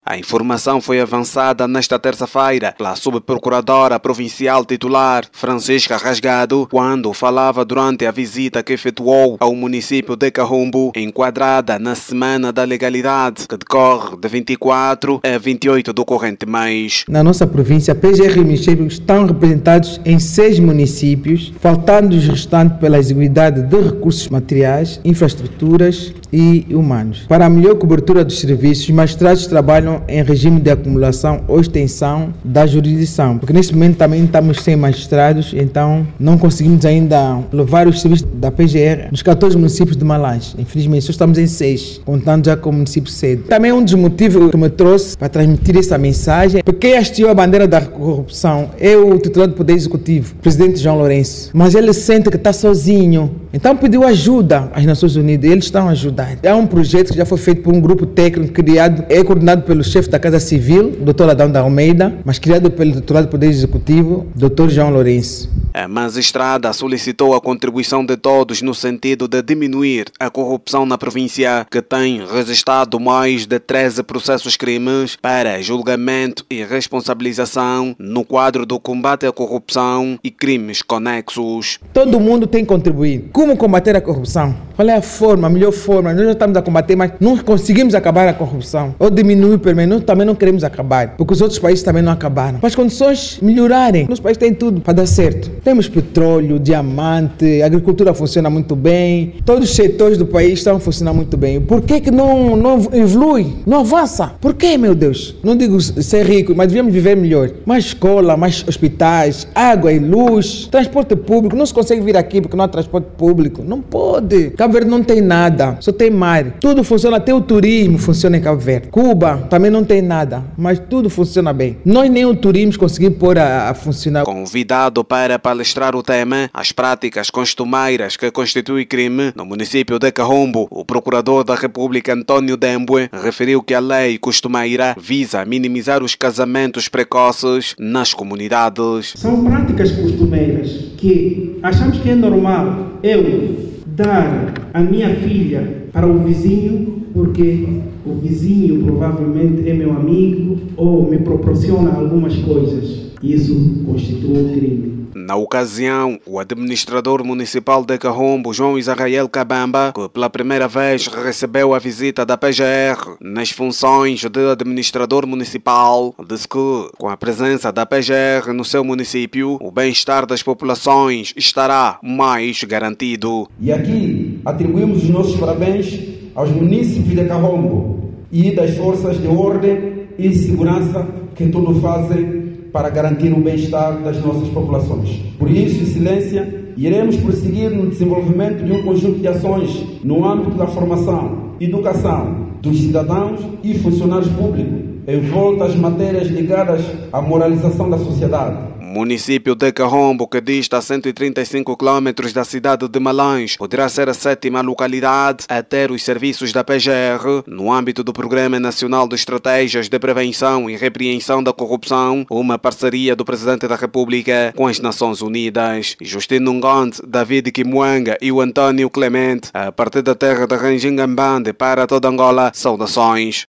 A informação foi avançada nesta terça-feira pela subprocuradora provincial titular, Francisca Rasgado, quando falava durante a visita que efetuou ao município de Kahombo, enquadrada na Semana da Legalidade, que decorre de 24 a 28 do corrente mês. Na nossa província, PGR e municípios estão representados em 6 municípios, faltando os restantes pela exiguidade de recursos materiais, infraestruturas e humanos. Para a melhor cobertura dos serviços, os magistrados trabalham em regime de acumulação ou extensão da jurisdição, porque neste momento também estamos sem magistrados, então não conseguimos ainda levar os serviços da PGR nos 14 municípios de Malanje. Infelizmente, só estamos em 6, contando já com o município sede. Também um dos motivos que me trouxe para transmitir essa mensagem, porque hasteou a bandeira da corrupção é o titular do Poder Executivo, o presidente João Lourenço, mas ele sente que está sozinho, então pediu ajuda às Nações Unidas, eles estão a ajudar. É um projeto que já foi feito por um grupo técnico criado, é coordenado pelo chefe da Casa Civil, Dr. Adão da Almeida, mas criado pelo titular do Poder Executivo, Dr. João Lourenço. A magistrada solicitou a contribuição de todos no sentido de diminuir a corrupção na província, que tem registrado mais de 13 processos crimes para julgamento e responsabilização no quadro do combate à corrupção e crimes conexos. Todo mundo tem que contribuir. Como combater a corrupção? Qual é a forma, a melhor forma? Nós já estamos a combater, mas não conseguimos acabar a corrupção. Ou diminuir, pelo menos, nós também não queremos acabar, porque os outros países também não acabaram. Para as condições melhorarem, nosso país tem tudo para dar certo. Temos petróleo, diamante, a agricultura funciona muito bem, todos os setores do país estão funcionando muito bem. Por que não evolui, não avança? Por que, meu Deus? Não digo ser rico, mas devíamos viver melhor. Mais escola, mais hospitais, água e luz, transporte público. Não se consegue vir aqui porque não há transporte público. Não pode. Cabo Verde não tem nada, só tem mar. Tudo funciona, até o turismo funciona em Cabo Verde. Cuba também não tem nada, mas tudo funciona bem. Nós nem o turismo conseguimos pôr a funcionar. Convidado para palestrar o tema, as práticas costumeiras que constituem crime no município de Kahombo, o procurador da República Antônio Dembwe referiu que a lei costumeira visa minimizar os casamentos precoces nas comunidades. São práticas costumeiras que achamos que é normal eu dar a minha filha para o vizinho porque o vizinho provavelmente é meu amigo ou me proporciona algumas coisas. Isso constitui um crime. Na ocasião, o administrador municipal de Kahombo, João Israel Kabamba, que pela primeira vez recebeu a visita da PGR nas funções de administrador municipal, disse que, com a presença da PGR no seu município, o bem-estar das populações estará mais garantido. E aqui atribuímos os nossos parabéns aos munícipes de Kahombo e das forças de ordem e segurança que tudo fazem para garantir o bem-estar das nossas populações. Por isso, Excelência, iremos prosseguir no desenvolvimento de um conjunto de ações no âmbito da formação, educação dos cidadãos e funcionários públicos, envolto às matérias ligadas à moralização da sociedade. O município de Kahombo, que dista a 135 km da cidade de Malanje, poderá ser a 7ª localidade a ter os serviços da PGR no âmbito do Programa Nacional de Estratégias de Prevenção e Repreensão da Corrupção, uma parceria do Presidente da República com as Nações Unidas. Justino Ngonde, David Kimwanga e o Antônio Clemente, a partir da terra de Ranjingambande para toda Angola, saudações.